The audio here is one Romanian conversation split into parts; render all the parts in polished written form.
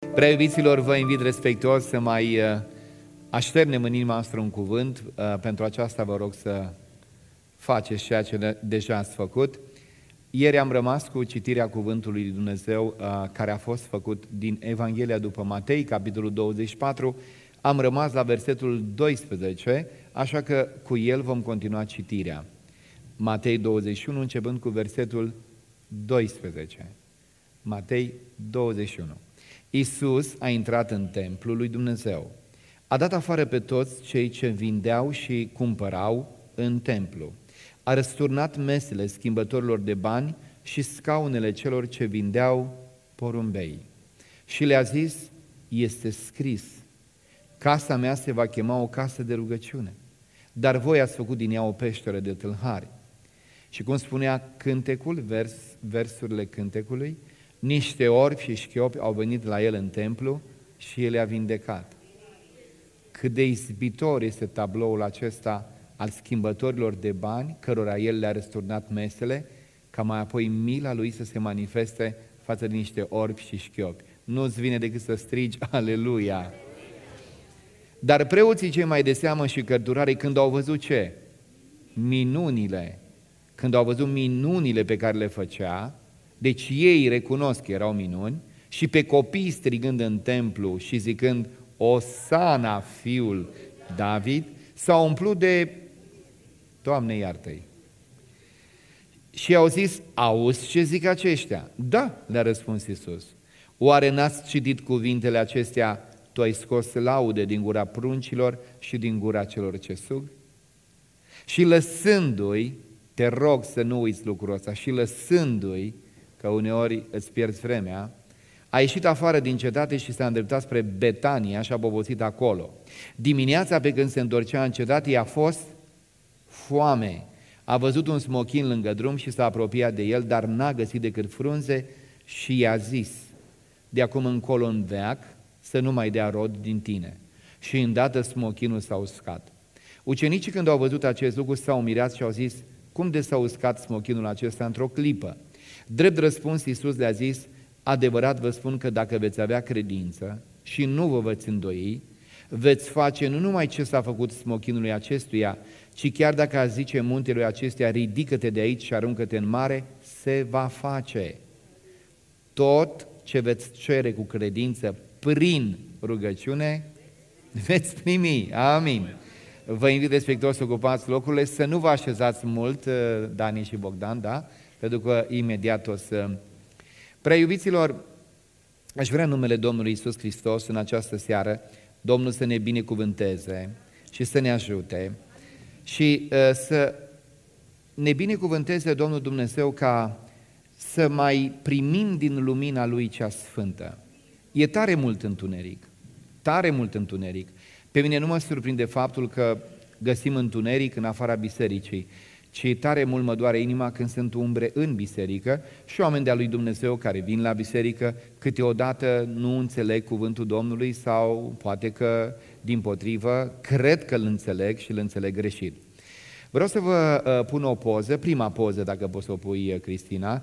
Prea iubiților, vă invit respectuos să mai așternem în inima noastră un cuvânt. Pentru aceasta vă rog să faceți ceea ce deja ați făcut. Ieri am rămas cu citirea cuvântului lui Dumnezeu care a fost făcut din Evanghelia după Matei, capitolul 24. Am rămas la versetul 12, așa că cu el vom continua citirea. Matei 21, începând cu versetul 12. Matei 21. Iisus a intrat în templul lui Dumnezeu. A dat afară pe toți cei ce vindeau și cumpărau în templu. A răsturnat mesele schimbătorilor de bani și scaunele celor ce vindeau porumbei. Și le-a zis, este scris, casa mea se va chema o casă de rugăciune, dar voi ați făcut din ea o peșteră de tâlhari. Și cum spunea cântecul, versurile cântecului, niște orbi și șchiopi au venit la el în templu și el i-a vindecat. Cât de izbitor este tabloul acesta al schimbătorilor de bani, cărora el le-a răsturnat mesele, ca mai apoi mila lui să se manifeste față de niște orbi și șchiopi. Nu-ți vine decât să strigi, aleluia! Dar preoții cei mai de seamă și cărturarii, când au văzut ce? Minunile. Când au văzut minunile pe care le făcea, deci ei recunosc că erau minuni, și pe copii strigând în templu și zicând, Osana, fiul David, s-au umplut de, Doamne iartă-i. Și au zis, auzi ce zic aceștia? Da, le-a răspuns Iisus. Oare n-ați citit cuvintele acestea, tu ai scos laude din gura pruncilor și din gura celor ce sug? Și lăsându-i, te rog să nu uiți lucrul ăsta, și lăsându-i, că uneori îți pierzi vremea, a ieșit afară din cetate și s-a îndreptat spre Betania și a bobosit acolo. Dimineața, pe când se întorcea în cetate, i-a fost foame. A văzut un smochin lângă drum și s-a apropiat de el, dar n-a găsit decât frunze și i-a zis, de acum încolo în veac să nu mai dea rod din tine. Și îndată smochinul s-a uscat. Ucenicii, când au văzut acest lucru, s-au mirat și au zis, cum de s-a uscat smochinul acesta într-o clipă? Drept răspuns, Iisus le-a zis, adevărat vă spun că dacă veți avea credință și nu vă veți îndoi, veți face nu numai ce s-a făcut smochinului acestuia, ci chiar dacă a zice muntelui acestuia, ridică-te de aici și aruncă-te în mare, se va face. Tot ce veți cere cu credință prin rugăciune, veți primi. Amin. Vă invit respectuos să ocupați locurile, să nu vă așezați mult, Dani și Bogdan, da? Pentru că imediat o să... Prea iubiților, aș vrea în numele Domnului Iisus Hristos în această seară, Domnul să ne binecuvânteze și să ne ajute și să ne binecuvânteze Domnul Dumnezeu ca să mai primim din lumina Lui cea sfântă. E tare mult întuneric, tare mult întuneric. Pe mine nu mă surprinde faptul că găsim întuneric în afara bisericii, ci tare mult mă doare inima când sunt umbre în biserică și oameni de-a lui Dumnezeu care vin la biserică, câteodată nu înțeleg cuvântul Domnului sau poate că, dimpotrivă, cred că îl înțeleg și îl înțeleg greșit. Vreau să vă pun o poză, prima poză, dacă poți să o pui, Cristina.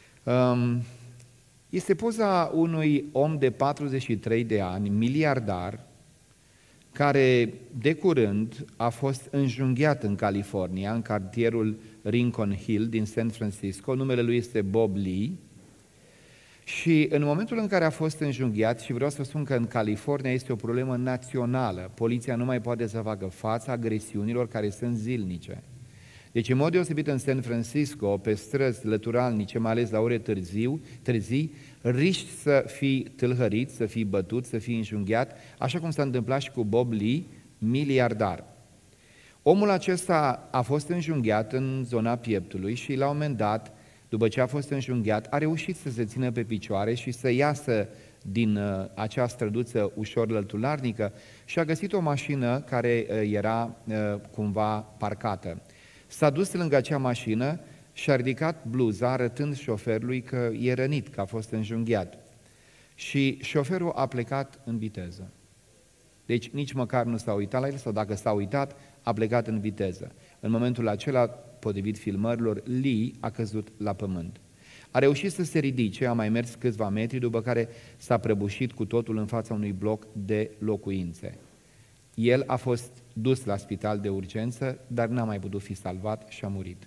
Este poza unui om de 43 de ani, miliardar, care de curând a fost înjunghiat în California, în cartierul Rincon Hill din San Francisco. Numele lui este Bob Lee. Și în momentul în care a fost înjunghiat, și vreau să spun că în California este o problemă națională, poliția nu mai poate să facă față agresiunilor care sunt zilnice. Deci, în mod deosebit în San Francisco, pe străzi lăturalnice, mai ales la ore târzii, riști să fii tâlhărit, să fii bătut, să fii înjunghiat, așa cum s-a întâmplat și cu Bob Lee, miliardar. Omul acesta a fost înjunghiat în zona pieptului și la un moment dat, după ce a fost înjunghiat, a reușit să se țină pe picioare și să iasă din acea străduță ușor lătularnică și a găsit o mașină care era cumva parcată. S-a dus lângă acea mașină și a ridicat bluza arătând șoferului că e rănit, că a fost înjunghiat. Și șoferul a plecat în viteză. Deci nici măcar nu s-a uitat la el, sau dacă s-a uitat, a plecat în viteză. În momentul acela, potrivit filmărilor, Lee a căzut la pământ. A reușit să se ridice, a mai mers câțiva metri, după care s-a prăbușit cu totul în fața unui bloc de locuințe. El a fost dus la spital de urgență, dar n-a mai putut fi salvat și a murit.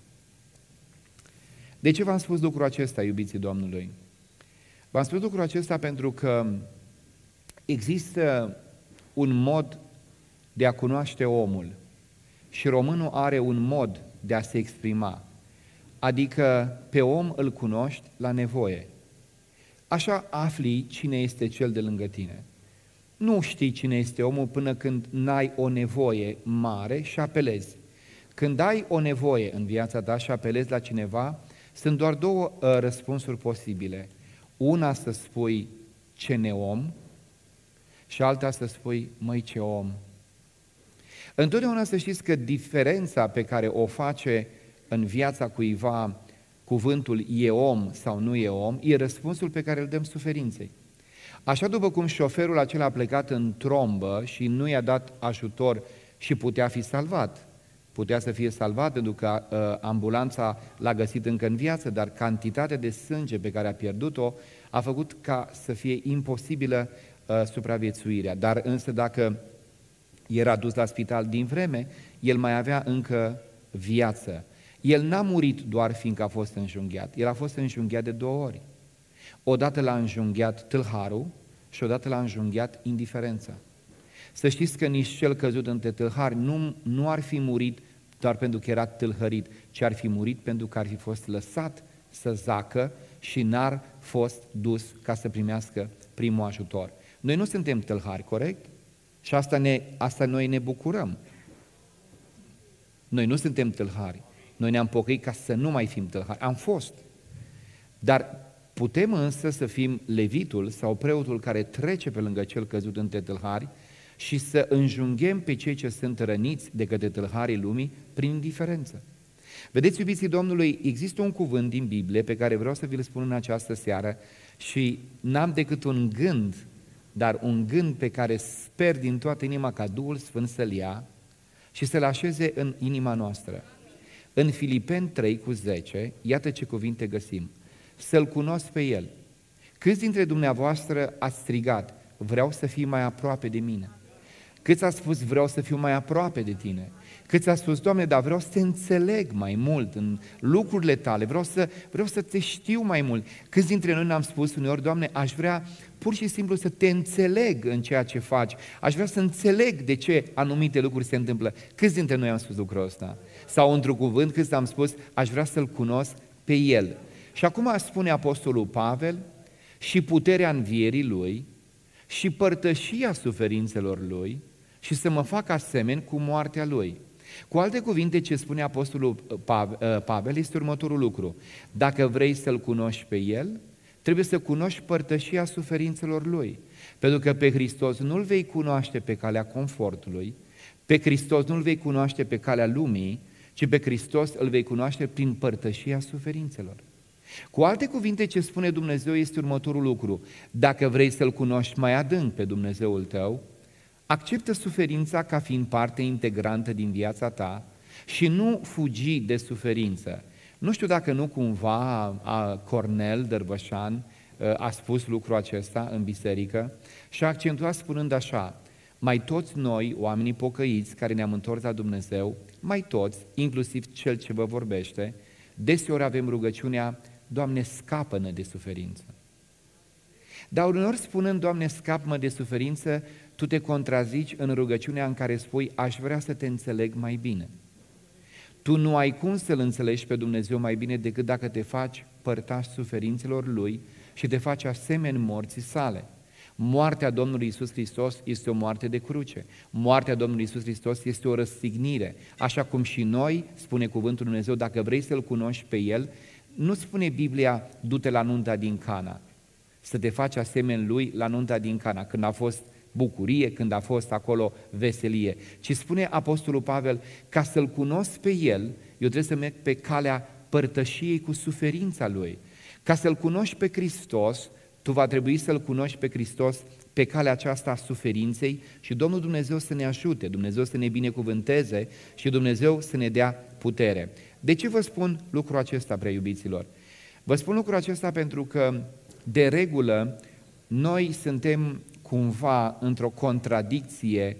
De ce v-am spus lucrul acesta, iubiții Domnului? V-am spus lucrul acesta pentru că există un mod de a cunoaște omul și românul are un mod de a se exprima, adică pe om îl cunoști la nevoie. Așa afli cine este cel de lângă tine. Nu știi cine este omul până când n-ai o nevoie mare și apelezi. Când ai o nevoie în viața ta și apelezi la cineva, sunt doar două răspunsuri posibile. Una să spui ce neom și alta să spui măi ce om. Întotdeauna să știți că diferența pe care o face în viața cuiva cuvântul e om sau nu e om, e răspunsul pe care îl dăm suferinței. Așa după cum șoferul acela a plecat în trombă și nu i-a dat ajutor și putea fi salvat. Putea să fie salvat pentru că ambulanța l-a găsit încă în viață, dar cantitatea de sânge pe care a pierdut-o a făcut ca să fie imposibilă supraviețuirea. Dar însă dacă era dus la spital din vreme, el mai avea încă viață. El n-a murit doar fiindcă a fost înjunghiat, el a fost înjunghiat de două ori. Odată l-a înjunghiat tâlharul și odată l-a înjunghiat indiferența. Să știți că nici cel căzut între tâlhari nu ar fi murit doar pentru că era tâlhărit, ci ar fi murit pentru că ar fi fost lăsat să zacă și n-ar fost dus ca să primească primul ajutor. Noi nu suntem tâlhari, corect? Și asta noi ne bucurăm. Noi nu suntem tâlhari. Noi ne-am pocăit ca să nu mai fim tâlhari. Am fost. Dar putem însă să fim levitul sau preotul care trece pe lângă cel căzut între tâlhari și să înjunghem pe cei ce sunt răniți de către tâlharii lumii prin indiferență. Vedeți, iubiții Domnului, există un cuvânt din Biblie pe care vreau să vi-l spun în această seară și n-am decât un gând, dar un gând pe care sper din toată inima ca Duhul Sfânt să-l ia și să-l așeze în inima noastră. În Filipeni 3:10, iată ce cuvinte găsim. Să-L cunosc pe El. Câți dintre dumneavoastră ați strigat, vreau să fii mai aproape de mine? Câți ați spus, vreau să fiu mai aproape de tine? Câți ați spus, Doamne, dar vreau să te înțeleg mai mult în lucrurile tale, vreau să te știu mai mult. Câți dintre noi ne-am spus uneori, Doamne, aș vrea pur și simplu să te înțeleg în ceea ce faci, aș vrea să înțeleg de ce anumite lucruri se întâmplă. Câți dintre noi am spus lucrul ăsta? Sau într-un cuvânt, câți am spus, aș vrea să-L cunosc pe El. Și acum spune Apostolul Pavel, și puterea învierii Lui, și părtășia suferințelor Lui, și să mă fac asemeni cu moartea Lui. Cu alte cuvinte, ce spune Apostolul Pavel este următorul lucru. Dacă vrei să-L cunoști pe El, trebuie să cunoști părtășia suferințelor Lui. Pentru că pe Hristos nu-L vei cunoaște pe calea confortului, pe Hristos nu-L vei cunoaște pe calea lumii, ci pe Hristos îl vei cunoaște prin părtășia suferințelor. Cu alte cuvinte, ce spune Dumnezeu este următorul lucru. Dacă vrei să-L cunoști mai adânc pe Dumnezeul tău, acceptă suferința ca fiind parte integrantă din viața ta și nu fugi de suferință. Nu știu dacă nu cumva Cornel Dărvășan a spus lucrul acesta în biserică și a accentuat spunând așa: mai toți noi, oamenii pocăiți care ne-am întors la Dumnezeu, mai toți, inclusiv cel ce vă vorbește, deseori avem rugăciunea, Doamne, scapă-ne de suferință. Dar uneori spunând, Doamne, scapă-mă de suferință, tu te contrazici în rugăciunea în care spui, aș vrea să te înțeleg mai bine. Tu nu ai cum să-L înțelegi pe Dumnezeu mai bine decât dacă te faci părtaș suferințelor Lui și te faci asemeni morții sale. Moartea Domnului Iisus Hristos este o moarte de cruce. Moartea Domnului Iisus Hristos este o răstignire. Așa cum și noi, spune cuvântul Dumnezeu, dacă vrei să-L cunoști pe El, nu spune Biblia, du-te la nunta din Cana, să te faci asemeni Lui la nunta din Cana, când a fost bucurie, când a fost acolo veselie, ci spune Apostolul Pavel, ca să-L cunosc pe El, eu trebuie să merg pe calea părtășiei cu suferința Lui. Ca să-L cunoști pe Hristos, tu va trebui să-L cunoști pe Hristos pe calea aceasta a suferinței și Domnul Dumnezeu să ne ajute, Dumnezeu să ne binecuvânteze și Dumnezeu să ne dea putere. De ce vă spun lucrul acesta, prea iubiților? Vă spun lucrul acesta pentru că, de regulă, noi suntem cumva într-o contradicție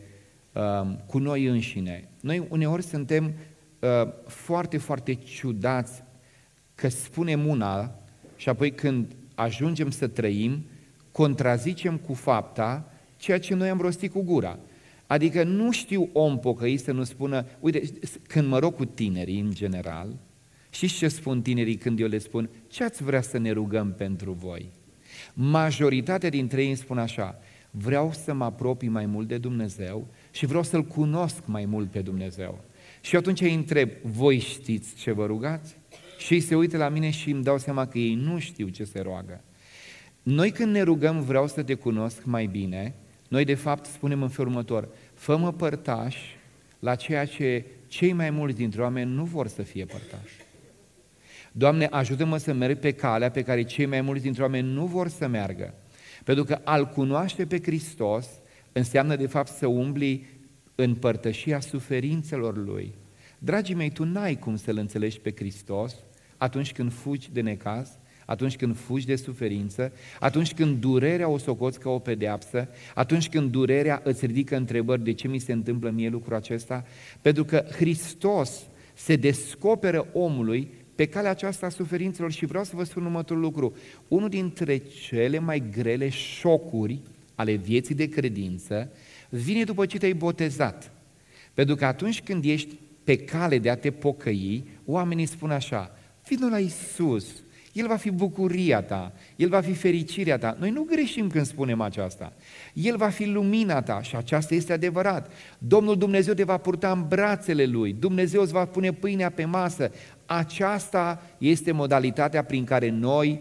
cu noi înșine. Noi uneori suntem foarte, foarte ciudați că spunem una și apoi când ajungem să trăim, contrazicem cu fapta ceea ce noi am rostit cu gura. Adică nu știu om pocăit să nu spună, uite, când mă rog cu tinerii în general, știți ce spun tinerii când eu le spun, ce ați vrea să ne rugăm pentru voi? Majoritatea dintre ei îmi spun așa, vreau să mă apropii mai mult de Dumnezeu și vreau să-L cunosc mai mult pe Dumnezeu. Și atunci îi întreb, voi știți ce vă rugați? Și ei se uită la mine și îmi dau seama că ei nu știu ce se roagă. Noi când ne rugăm, vreau să te cunosc mai bine, noi de fapt spunem în felul următor, fă-mă părtaș la ceea ce cei mai mulți dintre oameni nu vor să fie părtași. Doamne, ajută-mă să merg pe calea pe care cei mai mulți dintre oameni nu vor să meargă. Pentru că a-L cunoaște pe Hristos înseamnă de fapt să umbli în părtășia suferințelor Lui. Dragii mei, tu n-ai cum să-L înțelegi pe Hristos atunci când fugi de necaz, atunci când fugi de suferință, atunci când durerea o socoți ca o pedeapsă, atunci când durerea îți ridică întrebări de ce mi se întâmplă mie lucrul acesta, pentru că Hristos se descoperă omului pe calea aceasta a suferințelor și vreau să vă spun următorul lucru. Unul dintre cele mai grele șocuri ale vieții de credință vine după ce te-ai botezat. Pentru că atunci când ești pe cale de a te pocăi, oamenii spun așa, vină la Iisus, El va fi bucuria ta, El va fi fericirea ta. Noi nu greșim când spunem aceasta. El va fi lumina ta și aceasta este adevărat. Domnul Dumnezeu te va purta în brațele Lui, Dumnezeu îți va pune pâinea pe masă. Aceasta este modalitatea prin care noi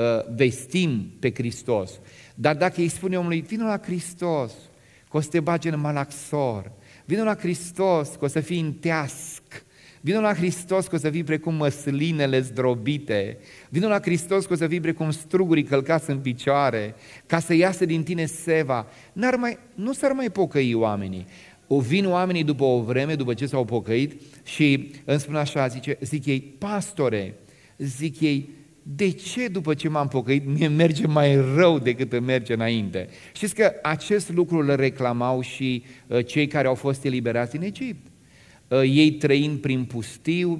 vestim pe Hristos. Dar dacă îi spune omului, vină la Hristos, că o să te bage în malaxor, vină la Hristos, că o să fii în teasc, vină la Hristos că o să fii precum măslinele zdrobite, vină la Hristos că o să fii precum strugurii călcați în picioare, ca să iasă din tine seva. Nu s-ar mai pocăi oamenii. Vin oamenii după o vreme, după ce s-au pocăit și îmi spun așa, zic ei, pastore, zic ei, de ce după ce m-am pocăit mie merge mai rău decât îmi merge înainte? Știți că acest lucru îl reclamau și cei care au fost eliberați în Egipt. Ei trăind prin pustiu,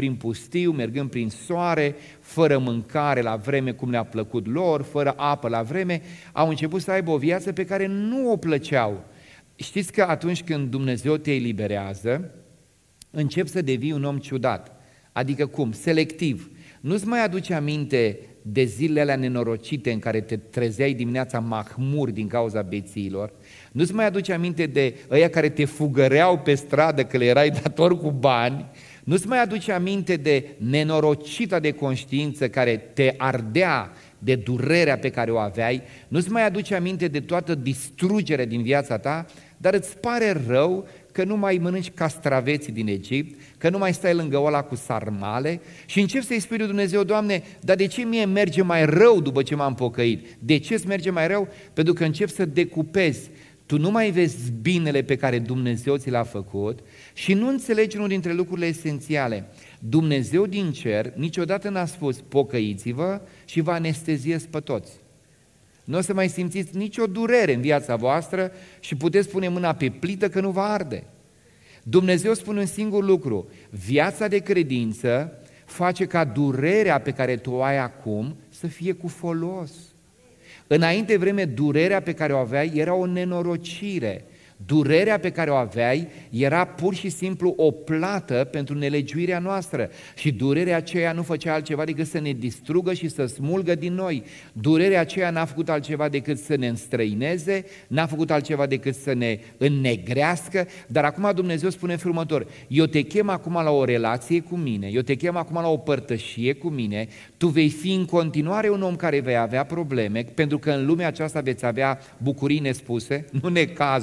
mergând prin soare, fără mâncare la vreme cum le-a plăcut lor, fără apă la vreme, au început să aibă o viață pe care nu o plăceau. Știți că atunci când Dumnezeu te eliberează, începi să devii un om ciudat. Adică cum? Selectiv. Nu-ți mai aduce aminte de zilele alea nenorocite în care te trezeai dimineața mahmur din cauza bețiilor, nu-ți mai aduce aminte de ăia care te fugăreau pe stradă că le erai dator cu bani, nu-ți mai aduce aminte de nenorocita de conștiință care te ardea de durerea pe care o aveai, nu-ți mai aduce aminte de toată distrugerea din viața ta, dar îți pare rău că nu mai mănânci castraveții din Egipt, că nu mai stai lângă ăla cu sarmale și începi să-i spui lui Dumnezeu, Doamne, dar de ce mie merge mai rău după ce m-am pocăit? De ce îți merge mai rău? Pentru că începi să decupezi. Tu nu mai vezi binele pe care Dumnezeu ți l-a făcut și nu înțelegi unul dintre lucrurile esențiale. Dumnezeu din cer niciodată n-a spus, pocăiți-vă și vă anesteziez pe toți. Nu o să mai simțiți nicio durere în viața voastră și puteți pune mâna pe plită că nu va arde. Dumnezeu spune un singur lucru, viața de credință face ca durerea pe care tu o ai acum să fie cu folos. Înainte vreme, durerea pe care o aveai era o nenorocire. Durerea pe care o aveai era pur și simplu o plată pentru nelegiuirea noastră și durerea aceea nu făcea altceva decât să ne distrugă și să smulgă din noi. Durerea aceea n-a făcut altceva decât să ne înstrăineze, n-a făcut altceva decât să ne înnegrească, dar acum Dumnezeu spune în felul următor, eu te chem acum la o relație cu mine, eu te chem acum la o părtășie cu mine, tu vei fi în continuare un om care vei avea probleme, pentru că în lumea aceasta veți avea bucurii nespuse, nu necazuri,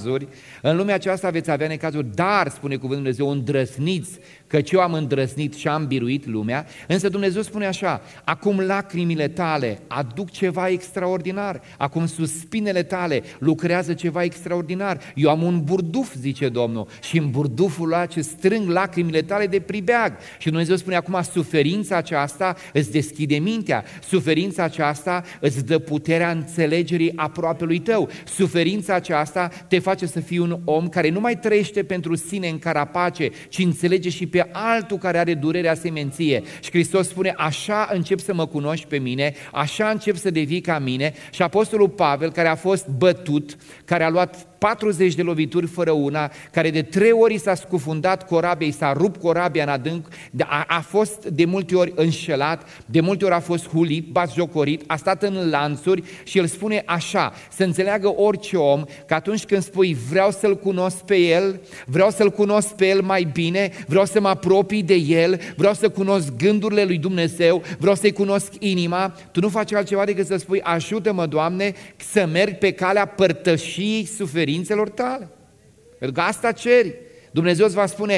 În lumea aceasta veți avea necazuri, dar, spune cuvântul Dumnezeu, îndrăzniți, căci eu am îndrăznit și am biruit lumea. Însă Dumnezeu spune așa: acum lacrimile tale aduc ceva extraordinar, acum suspinele tale lucrează ceva extraordinar. Eu am un burduf, zice Domnul, și în burduful ăla ce strâng lacrimile tale de pribeag. Și Dumnezeu spune acum: suferința aceasta îți deschide mintea, suferința aceasta îți dă puterea înțelegerii aproapelui tău, suferința aceasta te face să fii un om care nu mai trăiește pentru sine în carapace, ci înțelege și pe altul care are durerea semenție. Și Hristos spune: așa încep să mă cunoști pe mine, așa încep să devii ca mine. Și Apostolul Pavel, care a fost bătut, care a luat 40 de lovituri fără una, care de 3 ori s-a scufundat corabia, i s-a rupt corabia în adânc, a fost de multe ori înșelat, de multe ori a fost hulit, batjocorit, a stat în lanțuri și el spune așa, să înțeleagă orice om, că atunci când spui vreau să-L cunosc pe El, vreau să-L cunosc pe El mai bine, vreau să mă apropii de El, vreau să cunosc gândurile lui Dumnezeu, vreau să-i cunosc inima, tu nu faci altceva decât să spui: ajută-mă, Doamne, să merg pe calea părtășiei suferințelor tale. Pentru că asta ceri. Dumnezeu îți va spune: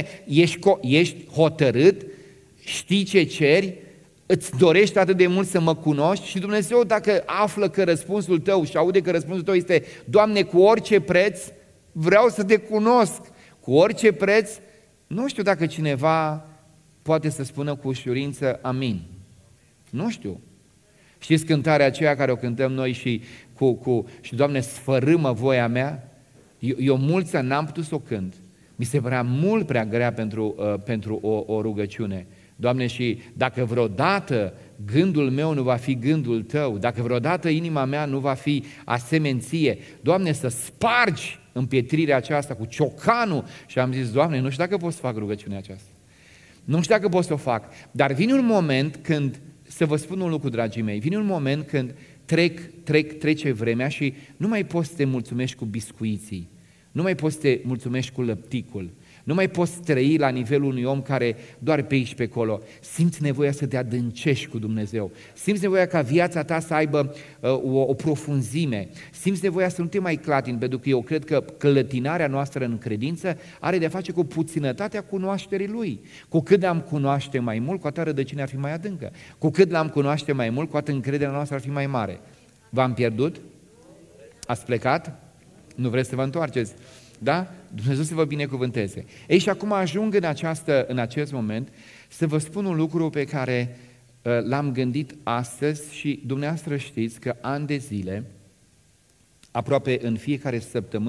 ești hotărât, știi ce ceri, îți dorești atât de mult să mă cunoști. Și Dumnezeu, dacă află că răspunsul tău și aude că răspunsul tău este: Doamne, cu orice preț vreau să te cunosc, cu orice preț, nu știu dacă cineva poate să spună cu ușurință amin. Nu știu. Știți cântarea aceea care o cântăm noi și și Doamne, sfărâmă voia mea? Eu mulți ani n-am putut să o cânt. Mi se părea mult prea grea pentru o rugăciune. Doamne, și dacă vreodată gândul meu nu va fi gândul Tău, dacă vreodată inima mea nu va fi asemenție, Doamne, să spargi împietrirea aceasta cu ciocanul. Și am zis: Doamne, nu știu dacă pot să fac rugăciunea aceasta. Nu știu dacă pot să o fac. Dar vine un moment când, să vă spun un lucru, dragii mei, vine un moment când trece vremea și nu mai poți să te mulțumești cu biscuiții, nu mai poți să te mulțumești cu lăpticul, nu mai poți trăi la nivelul unui om care doar pe aici pe acolo. Simți nevoia să te adâncești cu Dumnezeu, simți nevoia ca viața ta să aibă o profunzime, simți nevoia să nu te mai clatini, pentru că eu cred că clătinarea noastră în credință are de-a face cu puținătatea cunoașterii Lui. Cu cât l-am cunoaște mai mult, cu atât rădăcina ar fi mai adâncă. Cu cât l-am cunoaște mai mult, cu atât încrederea noastră ar fi mai mare. V-am pierdut? Ați plecat? Nu vreți să vă întoarceți? Da? Dumnezeu să vă binecuvânteze. Ei, și acum ajung în acest moment să vă spun un lucru pe care l-am gândit astăzi și dumneavoastră știți că ani de zile, aproape în fiecare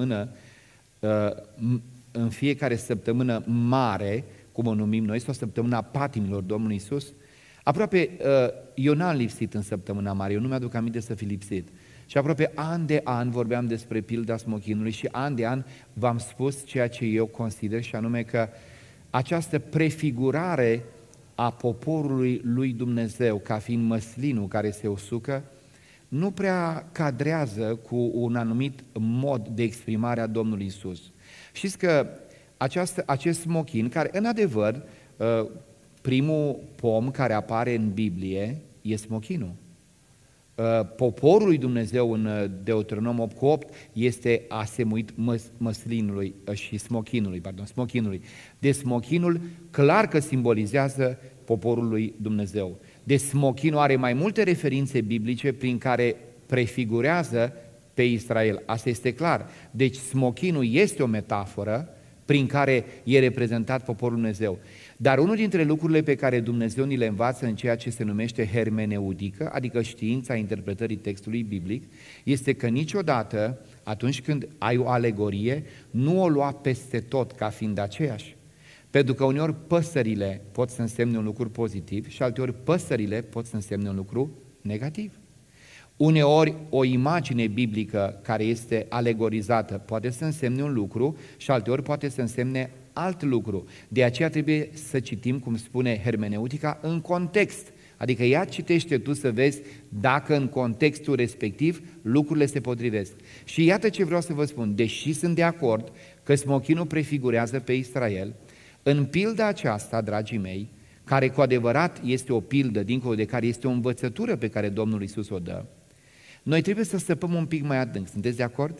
săptămână mare, cum o numim noi, sau săptămâna patimilor Domnului Iisus, aproape eu n-am lipsit în săptămâna mare, eu nu mi-aduc aminte să fi lipsit. Și aproape an de an vorbeam despre pilda smochinului și an de an v-am spus ceea ce eu consider, și anume că această prefigurare a poporului lui Dumnezeu ca fiind măslinul care se usucă nu prea cadrează cu un anumit mod de exprimare a Domnului Iisus. Știți că acest smochin, care în adevăr primul pom care apare în Biblie e smochinul. Poporul lui Dumnezeu în Deuteronom 8:8 este asemuit măslinului și smochinului. De smochinul clar că simbolizează poporul lui Dumnezeu. De smochinul are mai multe referințe biblice prin care prefigurează pe Israel. Asta este clar. Deci smochinul este o metaforă prin care e reprezentat poporul Dumnezeu. Dar unul dintre lucrurile pe care Dumnezeu ni le învață în ceea ce se numește hermeneutică, adică știința interpretării textului biblic, este că niciodată, atunci când ai o alegorie, nu o lua peste tot ca fiind aceeași. Pentru că uneori păsările pot să însemne un lucru pozitiv și alteori păsările pot să însemne un lucru negativ. Uneori o imagine biblică care este alegorizată poate să însemne un lucru și alteori poate să însemne alt lucru. De aceea trebuie să citim, cum spune hermeneutica, în context. Adică ia citește tu să vezi dacă în contextul respectiv lucrurile se potrivesc. Și iată ce vreau să vă spun. Deși sunt de acord că smochinul prefigurează pe Israel, în pilda aceasta, dragii mei, care cu adevărat este o pildă, dincolo de care este o învățătură pe care Domnul Iisus o dă, noi trebuie să săpăm un pic mai adânc. Sunteți de acord?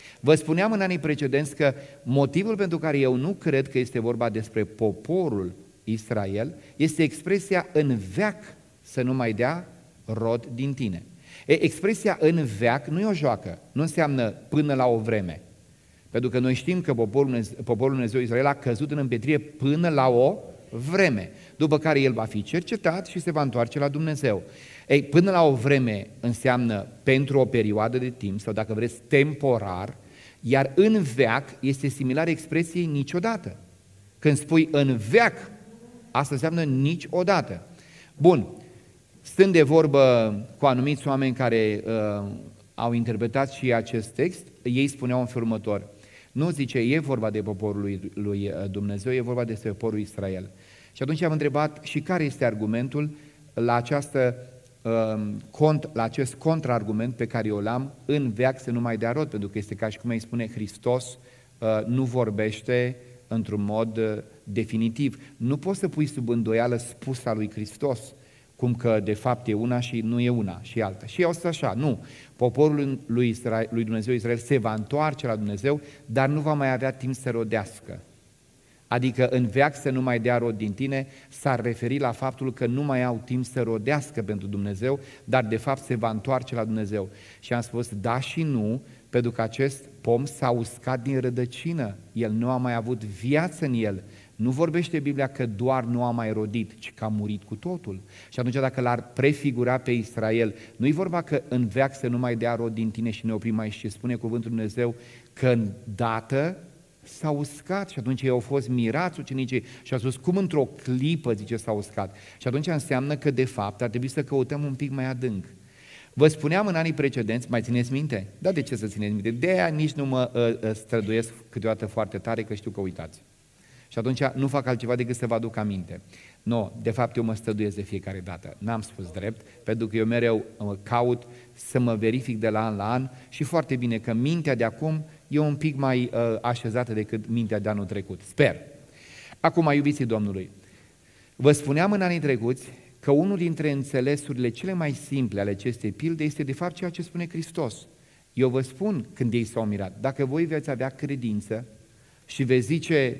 Vă spuneam în anii precedenți că motivul pentru care eu nu cred că este vorba despre poporul Israel este expresia în veac să nu mai dea rod din tine. Expresia în veac nu e o joacă, nu înseamnă până la o vreme. Pentru că noi știm că poporul Dumnezeu Israel a căzut în împietrie până la o vreme, după care el va fi cercetat și se va întoarce la Dumnezeu. Până la o vreme înseamnă pentru o perioadă de timp sau, dacă vreți, temporar, iar în veac este similar expresiei niciodată. Când spui în veac, asta înseamnă niciodată. Bun, stând de vorbă cu anumiți oameni care au interpretat și acest text, ei spuneau în felul următor: nu, zice, e vorba de poporul lui Dumnezeu, e vorba despre poporul Israel. Și atunci am întrebat și care este argumentul la acest contraargument pe care eu l-am: în veac să nu mai dea rod, pentru că este ca și cum îi spune Hristos nu vorbește într-un mod definitiv. Nu poți să pui sub îndoială spusa lui Hristos, cum că de fapt e una și nu e una și alta. Și eu sunt așa, nu. Poporul lui Dumnezeu Israel se va întoarce la Dumnezeu, dar nu va mai avea timp să rodească. Adică în veac să nu mai dea rod din tine s-ar referi la faptul că nu mai au timp să rodească pentru Dumnezeu, dar de fapt se va întoarce la Dumnezeu. Și am spus da și nu, pentru că acest pom s-a uscat din rădăcină, el nu a mai avut viață în el. Nu vorbește Biblia că doar nu a mai rodit, ci că a murit cu totul. Și atunci dacă l-ar prefigura pe Israel, nu-i vorba că în veac să nu mai dea rod din tine și ne oprim aici, ci spune cuvântul Dumnezeu că îndată s-a uscat. Și atunci ei au fost mirați ucenicii și au spus: cum într-o clipă, zice, s-a uscat? Și atunci înseamnă că de fapt ar trebui să căutăm un pic mai adânc. Vă spuneam în anii precedenți, mai țineți minte? Da, de ce să țineți minte? De aia nici nu mă străduiesc câteodată foarte tare, că știu că uitați. Și atunci nu fac altceva decât să vă aduc aminte. Nu, de fapt eu mă străduiesc de fiecare dată. N-am spus drept, pentru că eu mereu caut să mă verific de la an la an și foarte bine că mintea de acum e un pic mai așezată decât mintea de anul trecut. Sper. Acum, iubiții Domnului, vă spuneam în anii trecuți că unul dintre înțelesurile cele mai simple ale acestei pilde este de fapt ceea ce spune Hristos. Eu vă spun, când ei s-au mirat, dacă voi veți avea credință și veți zice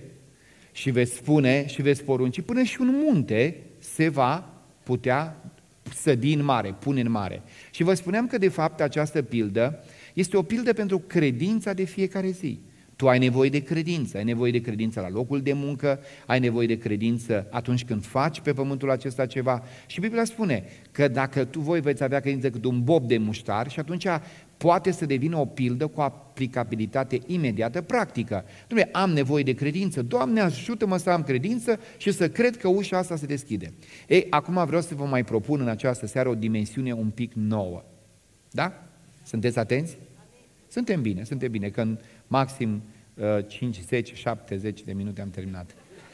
și veți spune și veți porunci, până și un munte se va putea sădi în mare, pune în mare. Și vă spuneam că de fapt această pildă este o pildă pentru credința de fiecare zi. Tu ai nevoie de credință, ai nevoie de credință la locul de muncă, ai nevoie de credință atunci când faci pe pământul acesta ceva. Și Biblia spune că dacă voi veți avea credință cât un bob de muștar, și atunci poate să devină o pildă cu aplicabilitate imediată, practică. Dom'le, am nevoie de credință, Doamne ajută-mă să am credință și să cred că ușa asta se deschide. Ei, acum vreau să vă mai propun în această seară o dimensiune un pic nouă. Da? Sunteți atenți? Suntem bine, că în maxim 5, 10, 70 de minute am terminat.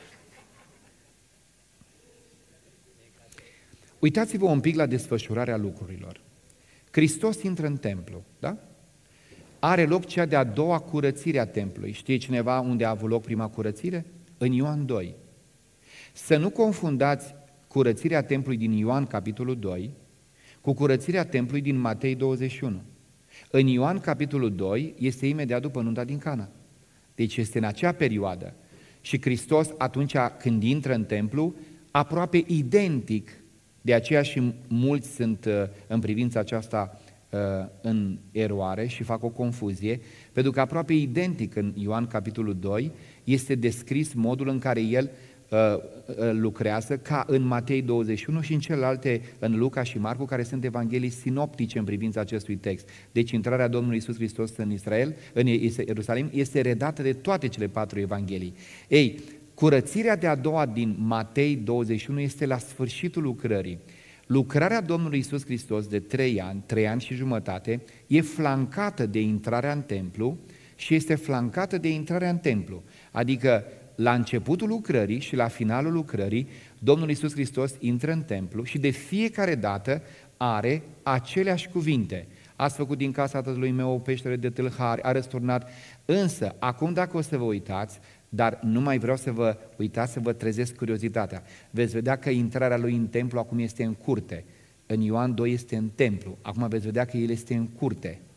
Uitați-vă un pic la desfășurarea lucrurilor. Hristos intră în templu, da? Are loc cea de-a doua curățire a templului. Știe cineva unde a avut loc prima curățire? În Ioan 2. Să nu confundați curățirea templului din Ioan, capitolul 2, cu curățirea templului din Matei 21. În Ioan, capitolul 2, este imediat după nunta din Cana. Deci este în acea perioadă. Și Hristos, atunci când intră în templu, aproape identic, de aceea și mulți sunt în privința aceasta în eroare și fac o confuzie, pentru că aproape identic în Ioan, capitolul 2, este descris modul în care el lucrează, ca în Matei 21 și în celelalte, în Luca și Marcu, care sunt evanghelii sinoptice în privința acestui text. Deci intrarea Domnului Iisus Hristos în Ierusalim este redată de toate cele 4 evanghelii. Ei, curățirea de-a doua din Matei 21 este la sfârșitul lucrării. Lucrarea Domnului Iisus Hristos de 3 ani și jumătate, e flancată de intrarea în templu și este flancată de intrarea în templu. Adică la începutul lucrării și la finalul lucrării, Domnul Iisus Hristos intră în templu și de fiecare dată are aceleași cuvinte. Ați făcut din casa tatălui meu o peșteră de tâlhari, a răsturnat. Însă, acum dacă o să vă uitați, dar nu mai vreau să vă uitați, să vă trezesc curiozitatea. Veți vedea că intrarea lui în templu acum este în curte. În Ioan 2 este în templu. Acum veți vedea că el este în curte.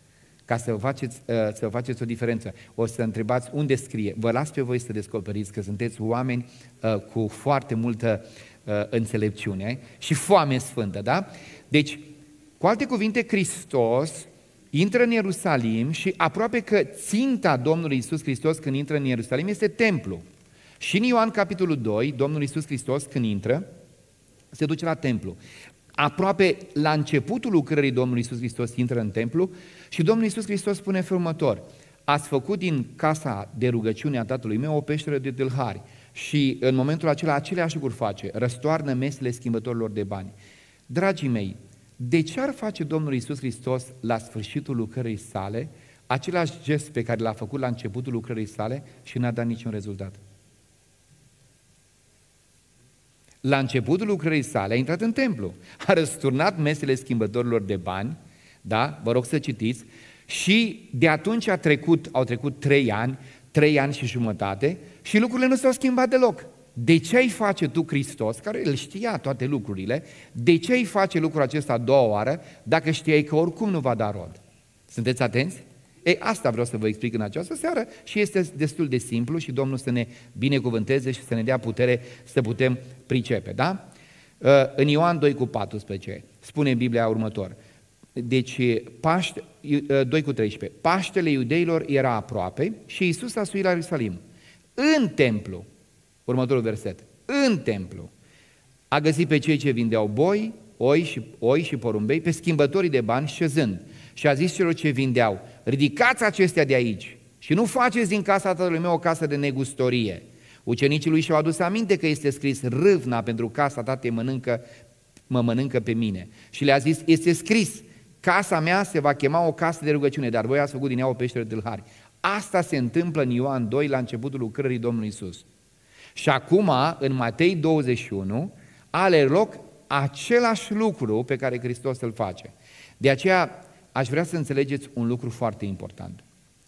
ca să faceți o diferență. O să întrebați unde scrie. Vă las pe voi să descoperiți că sunteți oameni cu foarte multă înțelepciune și foame sfântă, da? Deci, cu alte cuvinte, Hristos intră în Ierusalim și aproape că ținta Domnului Iisus Hristos când intră în Ierusalim este templu. Și în Ioan capitolul 2, Domnul Iisus Hristos când intră, se duce la templu. Aproape la începutul lucrării Domnului Iisus Hristos intră în templu și Domnul Iisus Hristos spune în următor: ați făcut din casa de rugăciune a Tatălui meu o peșteră de tâlhari. Și în momentul acela aceleași lucruri face, răstoarnă mesele schimbătorilor de bani. Dragii mei, de ce ar face Domnul Iisus Hristos la sfârșitul lucrării sale același gest pe care l-a făcut la începutul lucrării sale și n-a dat niciun rezultat? La începutul lucrării sale a intrat în templu, a răsturnat mesele schimbătorilor de bani, da? Vă rog să citiți, și de atunci au trecut 3 ani și jumătate și lucrurile nu s-au schimbat deloc. De ce ai face tu, Hristos, care el știa toate lucrurile, de ce ai face lucrul acesta a doua oară dacă știai că oricum nu va da rod? Sunteți atenți? Ei, asta vreau să vă explic în această seară și este destul de simplu și Domnul să ne binecuvânteze și să ne dea putere să putem pricepe, da? În Ioan 2:14 spune în Biblia următor, deci 2:13, Paștele iudeilor era aproape și Iisus a suit la Ierusalim. În templu, următorul verset, în templu a găsit pe cei ce vindeau boi, oi și porumbei, pe schimbătorii de bani șezând. Și a zis celor ce vindeau: ridicați acestea de aici și nu faceți din casa Tatălui meu o casă de negustorie. Ucenicii lui și-au adus aminte că este scris: râvna pentru casa ta mă mănâncă pe mine. Și le-a zis: este scris, casa mea se va chema o casă de rugăciune, dar voi ați făcut din ea o peșteră de tâlhari. Asta se întâmplă în Ioan 2 la începutul lucrării Domnului Iisus. Și acum, în Matei 21, are loc același lucru pe care Hristos îl face. De aceea aș vrea să înțelegeți un lucru foarte important.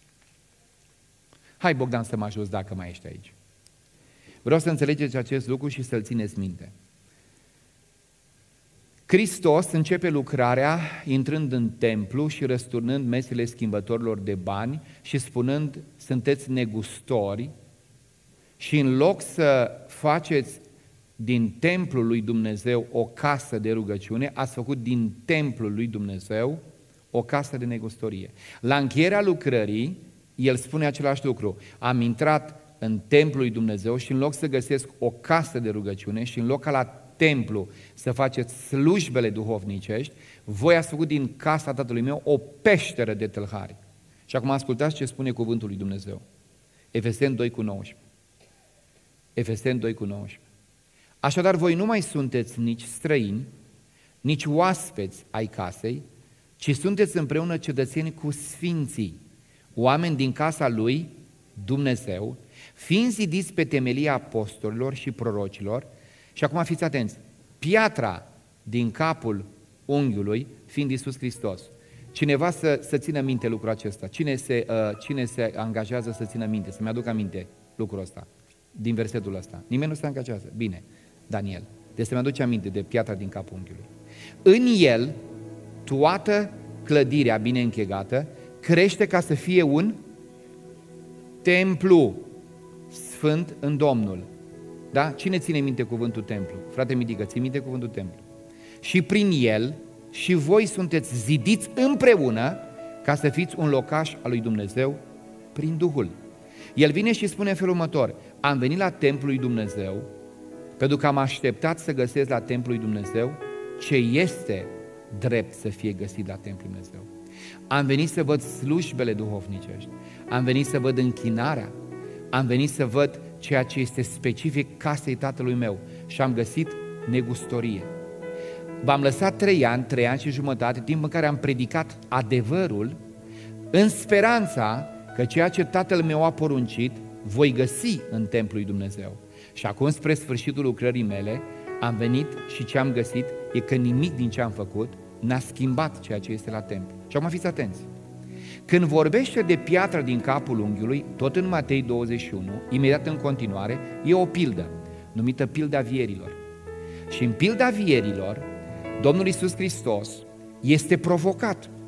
Hai, Bogdan, să mă ajuți dacă mai ești aici. Vreau să înțelegeți acest lucru și să-l țineți minte. Hristos începe lucrarea intrând în templu și răsturnând mesele schimbătorilor de bani și spunând: sunteți negustori, și în loc să faceți din templul lui Dumnezeu o casă de rugăciune, ați făcut din templul lui Dumnezeu o casă de negustorie. La încheierea lucrării, el spune același lucru: am intrat în templul lui Dumnezeu și în loc să găsesc o casă de rugăciune și în loc ca la templu să faceți slujbele duhovnicești, voi ați făcut din casa Tatălui meu o peșteră de tâlhari. Și acum ascultați ce spune cuvântul lui Dumnezeu. Efeseni 2:19. Efeseni 2:19. Așadar, voi nu mai sunteți nici străini, nici oaspeți ai casei, ci sunteți împreună cetățeni cu sfinții, oameni din casa lui Dumnezeu, fiind zidiți pe temelia apostolilor și prorocilor. Și acum fiți atenți, piatra din capul unghiului fiind Iisus Hristos. Cineva să țină minte lucrul acesta. Cine se angajează să țină minte, să-mi aducă aminte lucrul ăsta, din versetul ăsta? Nimeni nu se angajează. Bine, Daniel. Deci să-mi aduce aminte de piatra din capul unghiului. În el, toată clădirea bine închegată crește ca să fie un templu sfânt în Domnul. Da? Cine ține minte cuvântul templu? Frate Mitică, ții minte cuvântul templu. Și prin el și voi sunteți zidiți împreună ca să fiți un locaș al lui Dumnezeu prin Duhul. El vine și spune în felul următor: am venit la templul lui Dumnezeu pentru că am așteptat să găsesc la templul lui Dumnezeu ce este drept să fie găsit la templul lui Dumnezeu. Am venit să văd slujbele duhovnicești, am venit să văd închinarea, am venit să văd ceea ce este specific casei Tatălui meu și am găsit negustorie. V-am lăsat 3 ani și jumătate, timp în care am predicat adevărul, în speranța că ceea ce Tatăl meu a poruncit voi găsi în templul lui Dumnezeu. Și acum, spre sfârșitul lucrării mele, am venit și ce am găsit e că nimic din ce am făcut n-a schimbat ceea ce este la templu. Și acum fiți atenți. Când vorbește de piatra din capul unghiului, tot în Matei 21, imediat în continuare, e o pildă, numită pilda vierilor. Și în pilda vierilor, Domnul Iisus Hristos este provocat,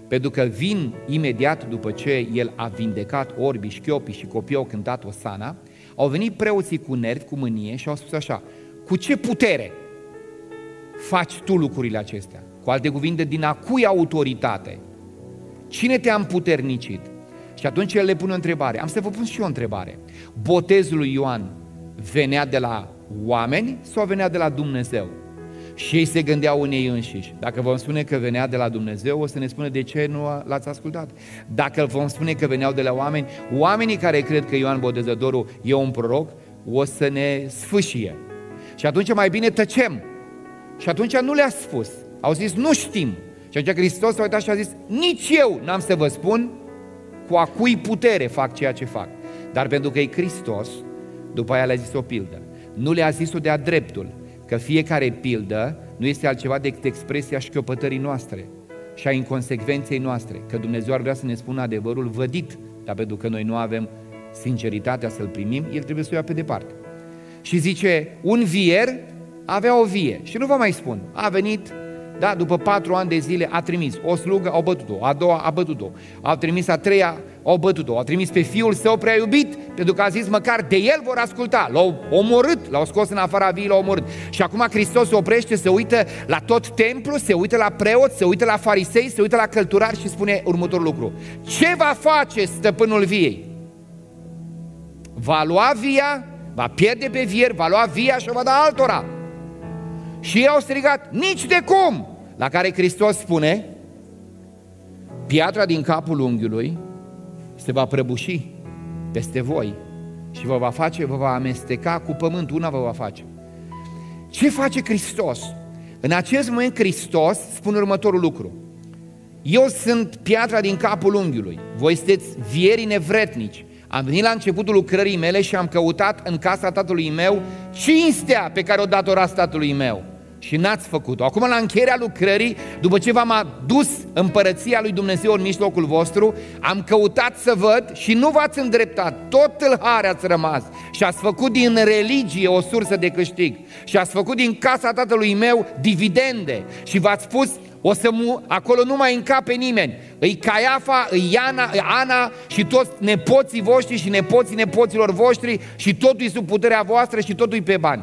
pentru că vin imediat după ce el a vindecat orbii, șchiopii și copiii au cântat Osana, au venit preoții cu nervi, cu mânie și au spus așa: cu ce putere faci tu lucrurile acestea? Cu alte cuvinte, din a cui autoritate? Cine te-a împuternicit? Și atunci el le pune o întrebare. Am să vă pun și eu o întrebare. Botezul lui Ioan venea de la oameni sau venea de la Dumnezeu? Și ei se gândeau în ei înșiși. Dacă vom spune că venea de la Dumnezeu, o să ne spună de ce nu l-ați ascultat. Dacă vom spune că veneau de la oameni, oamenii care cred că Ioan Botezătorul e un proroc, o să ne sfâșie. Și atunci mai bine tăcem. Și atunci nu le-a spus. Au zis, nu știm. Și atunci Hristos s-a uitat și a zis, nici eu n-am să vă spun cu a cui putere fac ceea ce fac. Dar pentru că e Hristos, după aia le-a zis o pildă. Nu le-a zis-o de-a dreptul, că fiecare pildă nu este altceva decât expresia șchiopătării noastre și a inconsecvenței noastre, că Dumnezeu ar vrea să ne spună adevărul vădit, dar pentru că noi nu avem sinceritatea să-l primim, El trebuie să o ia pe departe. Și zice, un vier avea o vie și nu vă mai spun, a venit, da, după 4 ani de zile a trimis o slugă, au bătut-o, a doua a bătut-o, au trimis a treia, au bătut-o, au trimis pe fiul său prea iubit, pentru că a zis măcar de el vor asculta, l-au omorât, l-au scos în afara viei, l-au omorât. Și acum Hristos se oprește, se uită la tot templu, se uită la preoți, se uită la farisei, se uită la călturari și spune următorul lucru: ce va face stăpânul viei? Va lua via, va pierde pe vier, va lua via și o va da altora. Și ei au strigat, nici de cum! La care Hristos spune, piatra din capul unghiului se va prăbuși peste voi și vă va amesteca cu pământ, una vă va face. Ce face Hristos? În acest moment Hristos spune următorul lucru: eu sunt piatra din capul unghiului, voi sunteți vierii nevretnici. Am venit la începutul lucrării mele și am căutat în casa tatălui meu cinstea pe care o datorați tatălui meu și n-ați făcut-o. Acum, la încheierea lucrării, după ce v-am adus împărăția lui Dumnezeu în mijlocul vostru, am căutat să văd și nu v-ați îndreptat, tot tâlhare ați rămas și ați făcut din religie o sursă de câștig și ați făcut din casa tatălui meu dividende și v-ați spus, acolo nu mai încape nimeni, îi Caiafa, îi Ana și toți nepoții voștri și nepoții nepoților voștri și totul e sub puterea voastră și totul e pe bani.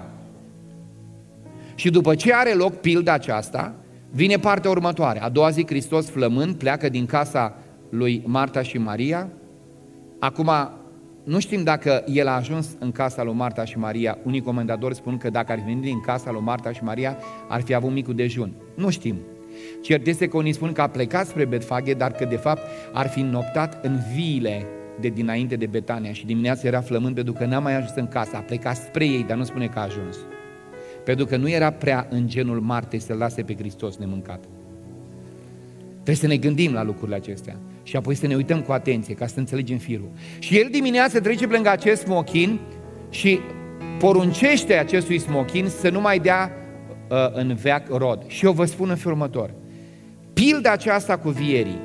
Și după ce are loc pilda aceasta, vine partea următoare. A doua zi Hristos, flămând, pleacă din casa lui Marta și Maria. Acum, nu știm dacă el a ajuns în casa lui Marta și Maria. Unii comentatori spun că dacă ar fi venit din casa lui Marta și Maria, ar fi avut micul dejun. Nu știm. Cert este că unii spun că a plecat spre Betfage, dar că de fapt ar fi înnoptat în viile de dinainte de Betania și dimineața era flămând pentru că n-a mai ajuns în casă. A plecat spre ei, dar nu spune că a ajuns. Pentru că nu era prea în genul Martei să-L lase pe Hristos nemâncat. Trebuie să ne gândim la lucrurile acestea și apoi să ne uităm cu atenție ca să înțelegem firul. Și el dimineața trece pe lângă acest smochin și poruncește acestui smochin să nu mai dea în veac rod. Și eu vă spun în felul următor: pilda aceasta cu vierii,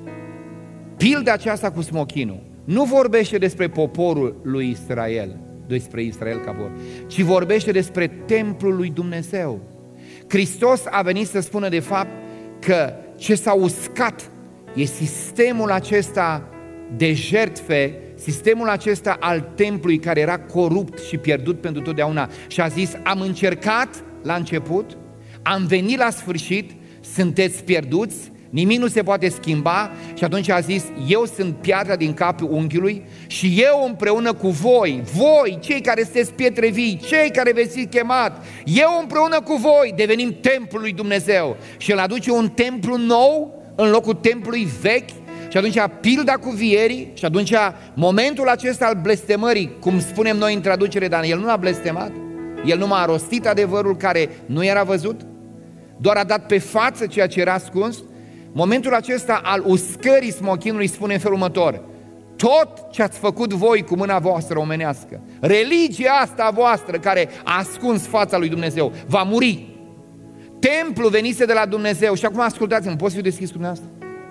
pilda aceasta cu smochinul, nu vorbește despre poporul lui Israel, despre Israel ca vor, ci vorbește despre templul lui Dumnezeu. Hristos a venit să spună de fapt că ce s-a uscat e sistemul acesta de jertfe, sistemul acesta al templului care era corupt și pierdut pentru totdeauna. Și a zis, am încercat la început, am venit la sfârșit, sunteți pierduți, nimic nu se poate schimba. Și atunci a zis, eu sunt piatra din capul unghiului și eu împreună cu voi, cei care sunteți pietre vii, cei care veți fi chemat, eu împreună cu voi devenim templul lui Dumnezeu. Și el aduce un templu nou în locul templului vechi. Și atunci pilda cu vierii și atunci momentul acesta al blestemării, cum spunem noi în traducere, dar el nu a blestemat, el numai a rostit adevărul care nu era văzut, doar a dat pe față ceea ce era ascuns. Momentul acesta al uscării smochinului spune în felul următor: tot ce ați făcut voi cu mâna voastră omenească, religia asta voastră care a ascuns fața lui Dumnezeu, va muri. Templul venise de la Dumnezeu. Și acum ascultați-mă, pot să fiu deschis cu dumneavoastră?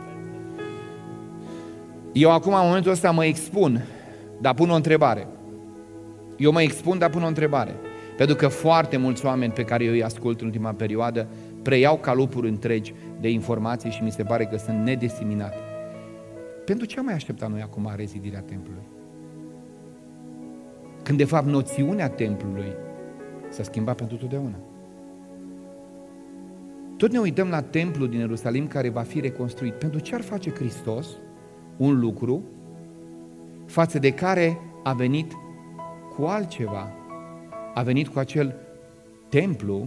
Eu acum în momentul ăsta mă expun, dar pun o întrebare. Pentru că foarte mulți oameni pe care eu îi ascult în ultima perioadă preiau calupuri întregi de informații și mi se pare că sunt nedesiminate. Pentru ce am mai așteptat noi acum rezidirea templului? Când de fapt noțiunea templului s-a schimbat pentru totdeauna. Tot ne uităm la templul din Ierusalim care va fi reconstruit. Pentru ce ar face Hristos un lucru față de care a venit cu altceva? A venit cu acel templu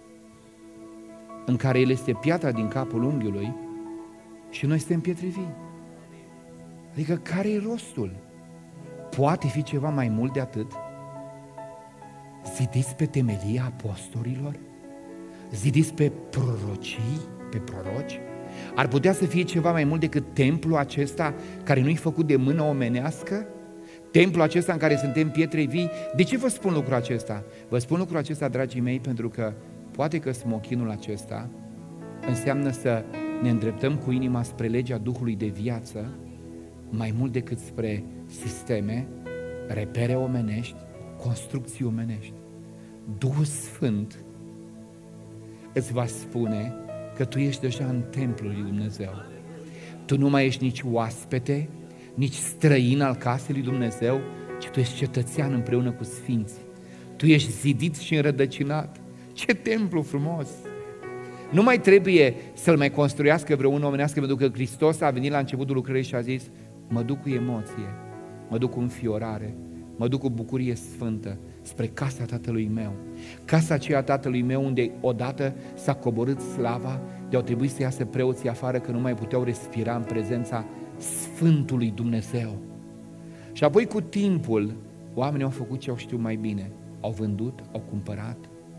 în care El este piatra din capul unghiului și noi suntem pietre vii. Adică care e rostul? Poate fi ceva mai mult de atât? Zidiți pe temelia apostolilor? Zidiți pe prorocii, pe proroci? Ar putea să fie ceva mai mult decât templul acesta care nu-i făcut de mână omenească? Templul acesta în care suntem pietre vii? De ce vă spun lucrul acesta? Vă spun lucrul acesta, dragii mei, pentru că poate că smochinul acesta înseamnă să ne îndreptăm cu inima spre legea Duhului de viață mai mult decât spre sisteme, repere omenești, construcții omenești. Duhul Sfânt îți va spune că tu ești deja în templul lui Dumnezeu. Tu nu mai ești nici oaspete, nici străin al casei lui Dumnezeu, ci tu ești cetățean împreună cu sfinți. Tu ești zidit și înrădăcinat. Ce templu frumos! Nu mai trebuie să-l mai construiască vreo un omenească, pentru că Hristos a venit la începutul lucrării și a zis: mă duc cu emoție, mă duc cu înfiorare, mă duc cu bucurie sfântă spre casa Tatălui meu. Casa aceea Tatălui meu unde odată s-a coborât slava, de au trebuit să iasă preoții afară că nu mai puteau respira în prezența Sfântului Dumnezeu. Și apoi cu timpul oamenii au făcut ce au știut mai bine. Au vândut, au cumpărat,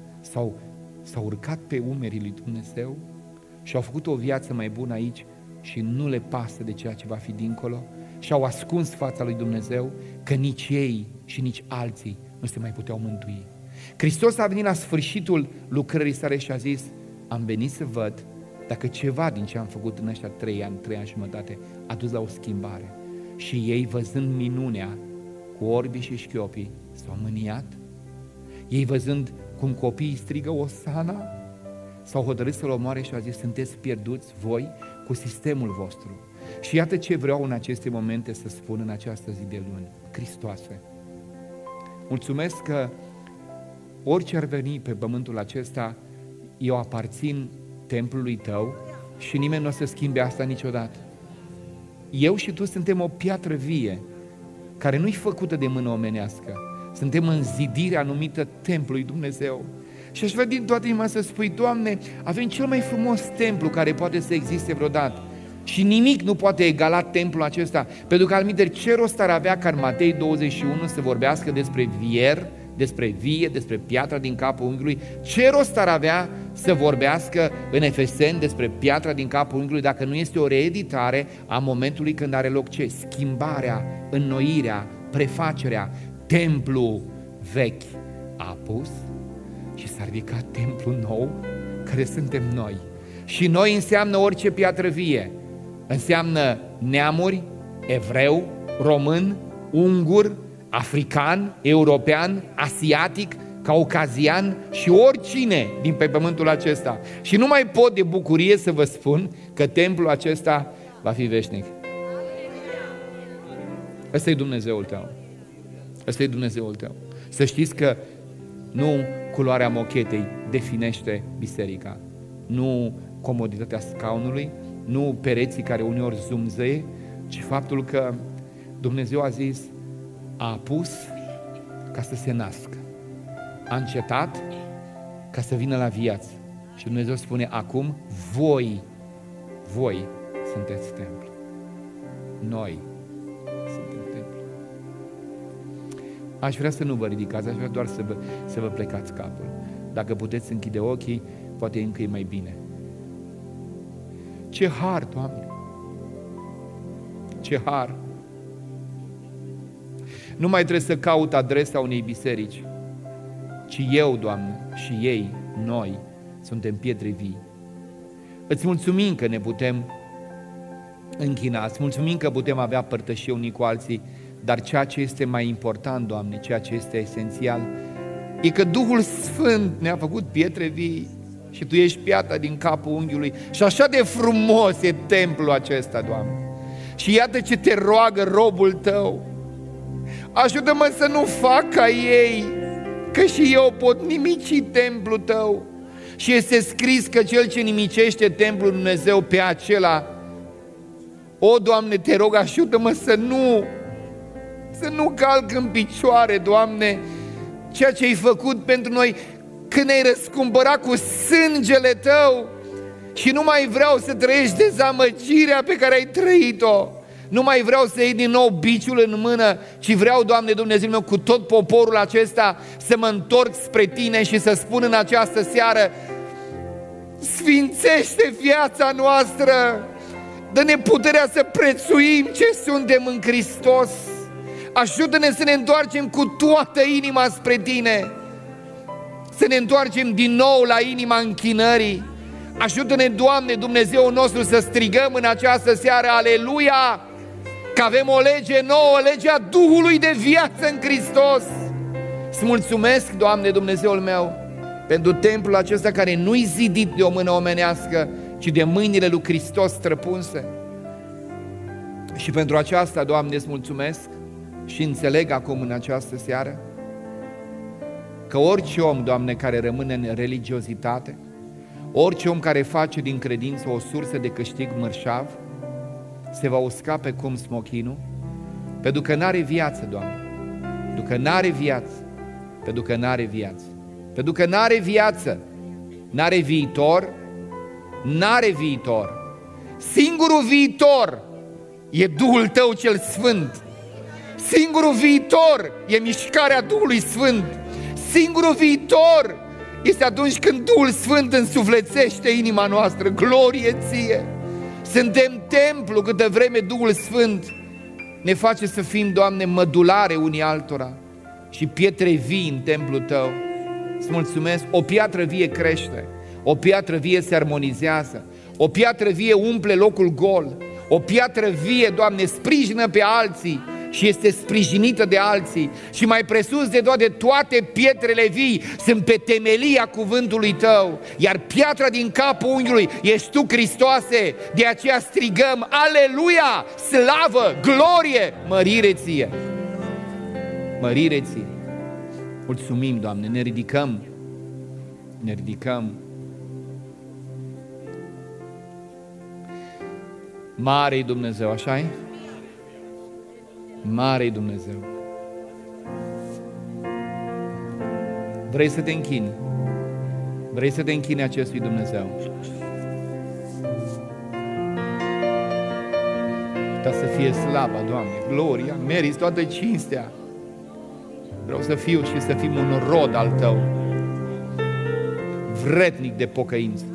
s-au urcat pe umerii lui Dumnezeu și au făcut o viață mai bună aici și nu le pasă de ceea ce va fi dincolo și au ascuns fața lui Dumnezeu că nici ei și nici alții nu se mai puteau mântui. Hristos a venit la sfârșitul lucrării sale și a zis: am venit să văd dacă ceva din ce am făcut în ăștia 3 ani, 3 ani și jumătate a dus la o schimbare. Și ei, văzând minunea cu orbii și șchiopii, s-au mâniat. Ei, văzând cum copiii strigă Osana, s-au hotărât să-l omoare și au zis: sunteți pierduți voi cu sistemul vostru. Și iată ce vreau în aceste momente să spun în această zi de luni. Hristoase, mulțumesc că orice ar veni pe pământul acesta, eu aparțin templului tău și nimeni nu o să schimbe asta niciodată. Eu și tu suntem o piatră vie care nu-i făcută de mână omenească. Suntem în zidirea numită templului Dumnezeu. Și aș vrea din toată inima să spui: Doamne, avem cel mai frumos templu care poate să existe vreodată. Și nimic nu poate egala templul acesta, pentru că alminteri ce rost ar avea ca în Matei 21 să vorbească despre vier, despre vie, despre piatra din capul unghiului? Ce rost ar avea să vorbească în Efeseni despre piatra din capul unghiului dacă nu este o reeditare a momentului când are loc ce? Schimbarea, înnoirea, prefacerea. Templul vechi a apus și s-a ridicat templul nou care suntem noi. Și noi înseamnă orice piatră vie. Înseamnă neamuri, evreu, român, ungur, african, european, asiatic, caucazian și oricine din pe pământul acesta. Și nu mai pot de bucurie să vă spun că templul acesta va fi veșnic. Ăsta e Dumnezeul tău. Ăsta e Dumnezeul tău. Să știți că nu culoarea mochetei definește biserica, nu comoditatea scaunului, nu pereții care uneori zumzăie, ci faptul că Dumnezeu a zis: a apus ca să se nască, a încetat ca să vină la viață. Și Dumnezeu spune: acum voi sunteți templu. Noi suntem templu. Aș vrea să nu vă ridicați, aș vrea doar să vă plecați capul. Dacă puteți închide ochii, poate încă e mai bine. Ce har, Doamne! Ce har! Nu mai trebuie să caut adresa unei biserici, ci eu, Doamne, și ei, noi, suntem pietre vii. Îți mulțumim că ne putem închina, îți mulțumim că putem avea părtășie unii cu alții, dar ceea ce este mai important, Doamne, ceea ce este esențial, e că Duhul Sfânt ne-a făcut pietre vii. și Tu ești piatra din capul unghiului. Și așa de frumos e templul acesta, Doamne. Și iată ce Te roagă robul Tău: ajută-mă să nu fac ca ei, că și eu pot nimici templul Tău. Și este scris că cel ce nimicește templul lui Dumnezeu, pe acela, o, Doamne, Te rog, ajută-mă să nu calc în picioare, Doamne, ceea ce ai făcut pentru noi când ne-ai răscumpărat cu sângele Tău. Și nu mai vreau să trăiești dezamăgirea pe care ai trăit-o. Nu mai vreau să iei din nou biciul în mână, ci vreau, Doamne Dumnezeu meu, cu tot poporul acesta să mă întorc spre Tine și să spun în această seară: sfințește viața noastră, dă-ne puterea să prețuim ce suntem în Hristos. Ajută-ne să ne întoarcem cu toată inima spre Tine, să ne întoarcem din nou la inima închinării. Ajută-ne, Doamne Dumnezeu nostru, să strigăm în această seară: aleluia! Că avem o lege nouă, legea Duhului de viață în Hristos. Îți mulțumesc, Doamne Dumnezeul meu, pentru templul acesta care nu-i zidit de o mână omenească, ci de mâinile lui Hristos străpunse. Și pentru aceasta, Doamne, îți mulțumesc și înțeleg acum în această seară că orice om, Doamne, care rămâne în religiozitate, orice om care face din credință o sursă de câștig mărșav, se va usca pe cum smochinul, pentru că n-are viață, Doamne, pentru că n-are viață, pentru că n-are viață, pentru că n-are viață, n-are viitor, n-are viitor. Singurul viitor e Duhul Tău cel Sfânt. Singurul viitor e mișcarea Duhului Sfânt. Singurul viitor este atunci când Duhul Sfânt însuflețește inima noastră. Glorie Ție! Suntem templu câtă vreme Duhul Sfânt ne face să fim, Doamne, mădulare unii altora și pietre vii în templul Tău. Îți mulțumesc. O piatră vie crește, o piatră vie se armonizează, o piatră vie umple locul gol, o piatră vie, Doamne, sprijină pe alții și este sprijinită de alții. Și mai presus de toate pietrele vii sunt pe temelia cuvântului Tău, iar piatra din capul unghiului ești Tu, Hristoase. De aceea strigăm: aleluia, slavă, glorie, mărire Ție, mărire Ție. Mulțumim, Doamne, ne ridicăm. Mare-i Dumnezeu, așa-i? Mare-i Dumnezeu. Vrei să te închini? Vrei să te închini acestui Dumnezeu? Ca să fie slava, Doamne, gloria, meriți toată cinstea. Vreau să fiu și să fim un rod al Tău, vrednic de pocăință.